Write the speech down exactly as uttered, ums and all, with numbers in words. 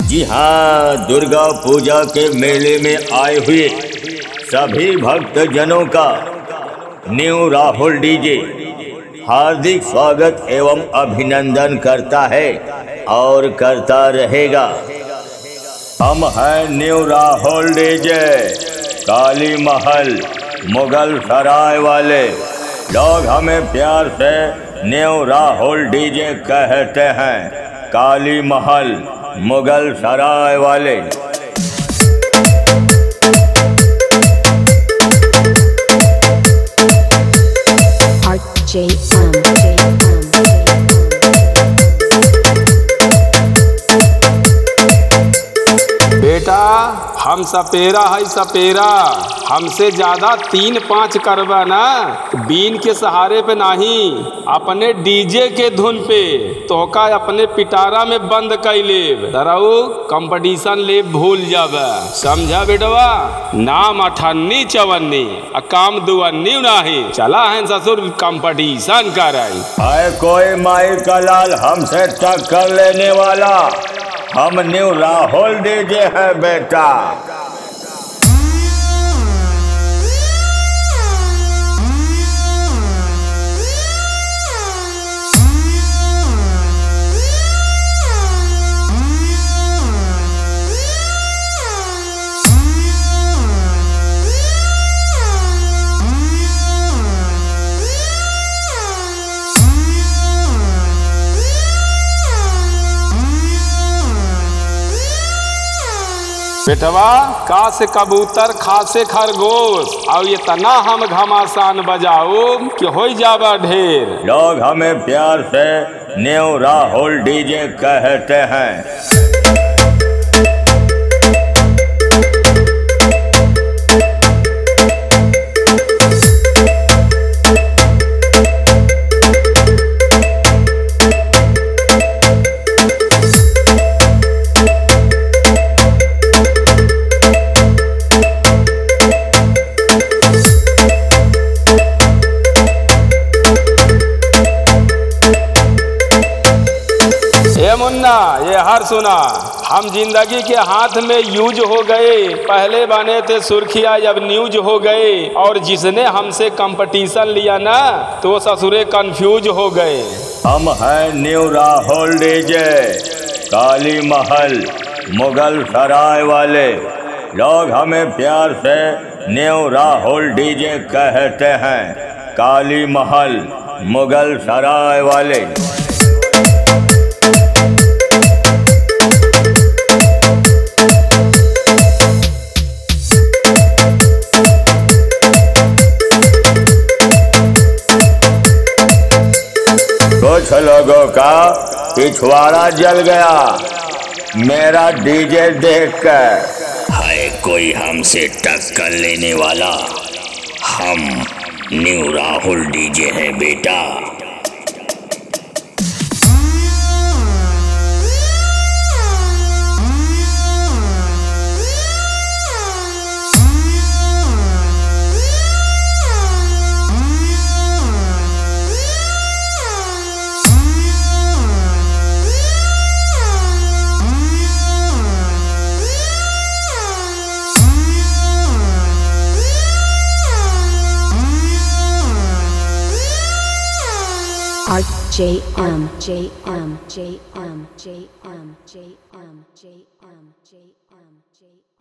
जी हाँ, दुर्गा पूजा के मेले में आए हुए सभी भक्त जनों का न्यू राहुल डीजे हार्दिक स्वागत एवं अभिनंदन करता है और करता रहेगा। हम हैं न्यू राहुल डीजे, काली महल मुगल सराय वाले। लोग हमें प्यार से न्यू राहुल डीजे कहते हैं, काली महल मुगल सराय वाले। बेटा हम सपेरा है सपेरा, हमसे ज्यादा तीन पाँच करवा ना, बीन के सहारे पे नहीं, अपने डीजे के धुन पे तोहका अपने पिटारा में बंद कर लेब। दराऊ कंपटीशन ले भूल जाबे, समझा बेटवा। नाम अठन्नी चवन्नी आ काम दुअन्नी नहीं, चला है ससुर कंपटीशन कराई। आए कोई माई का लाल हमसे टक्कर लेने वाला, हम न्यू राहुल डीजे है बेटा। बेटवा का से कबूतर खा से खरगोश, और ये तना हम घमासान बजाओ कि हो जावा ढेर। लोग हमें प्यार से न्यू राहुल डीजे कहते हैं। मुन्ना ये हर सुना, हम जिंदगी के हाथ में यूज हो गए, पहले बने थे सुर्खिया अब न्यूज हो गए, और जिसने हमसे कंपटीशन लिया ना तो ससुरे कंफ्यूज हो गए। हम हैं न्यू राहुल डीजे, काली महल मुगल सराय वाले। लोग हमें प्यार से न्यू राहुल डीजे कहते हैं, काली महल मुगल सराय वाले। कुछ लोगों का पिछवाड़ा जल गया मेरा डीजे देखकर। हाय कोई हमसे टक्कर लेने वाला, हम न्यू राहुल डीजे हैं बेटा। R J M J M J M J M J M J M J M J M